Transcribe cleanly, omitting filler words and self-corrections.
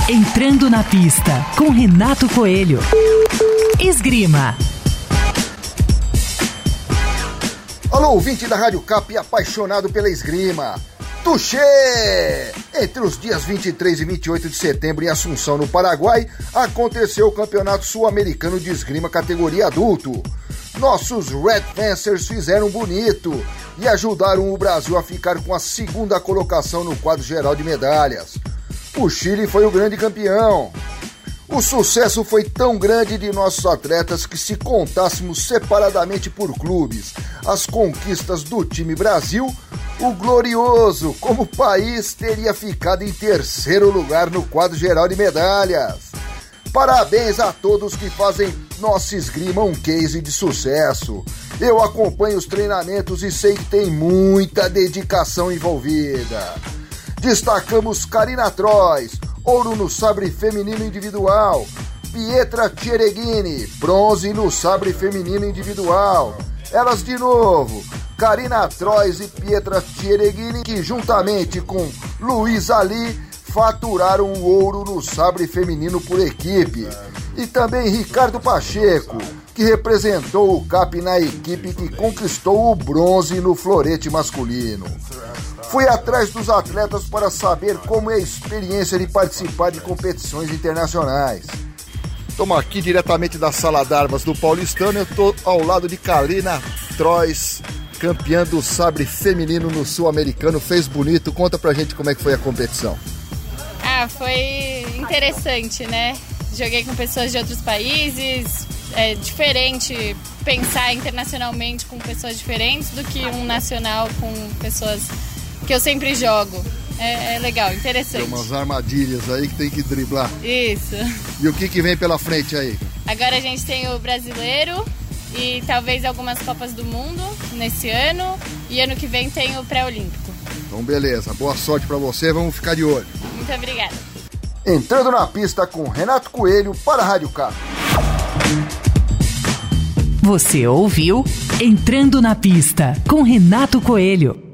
Entrando na pista com Renato Coelho. Esgrima. Alô, ouvinte da Rádio Cap e apaixonado pela esgrima. Tuxê! Entre os dias 23 e 28 de setembro em Assunção, no Paraguai, aconteceu o Campeonato Sul-Americano de Esgrima categoria adulto. Nossos Red Fencers fizeram bonito e ajudaram o Brasil a ficar com a segunda colocação no quadro geral de medalhas. O Chile foi o grande campeão. O sucesso foi tão grande de nossos atletas que, se contássemos separadamente por clubes as conquistas do time Brasil, o glorioso, como país, teria ficado em terceiro lugar no quadro geral de medalhas. Parabéns a todos que fazem nossa esgrima um case de sucesso. Eu acompanho os treinamentos e sei que tem muita dedicação envolvida. Destacamos Karina Trois, ouro no sabre feminino individual. Pietra Tchereghini, bronze no sabre feminino individual. Elas de novo, Karina Trois e Pietra Tchereghini, que juntamente com Luiz Ali faturaram o ouro no sabre feminino por equipe. E também Ricardo Pacheco, que representou o CAP na equipe que conquistou o bronze no florete masculino. Fui atrás dos atletas para saber como é a experiência de participar de competições internacionais. Estamos aqui diretamente da Sala d'Armas do Paulistano. Eu estou ao lado de Karina Trois, campeã do sabre feminino no Sul-Americano. Fez bonito. Conta pra gente como é que foi a competição. Foi interessante, né? Joguei com pessoas de outros países. É diferente pensar internacionalmente com pessoas diferentes do que um nacional com pessoas que eu sempre jogo. É legal, interessante. Tem umas armadilhas aí que tem que driblar. Isso. E o que vem pela frente aí? Agora a gente tem o brasileiro e talvez algumas Copas do Mundo nesse ano. E ano que vem tem o pré-olímpico. Então beleza, boa sorte pra você, vamos ficar de olho. Muito obrigada. Entrando na pista com Renato Coelho para a Rádio Cap. Você ouviu Entrando na Pista com Renato Coelho.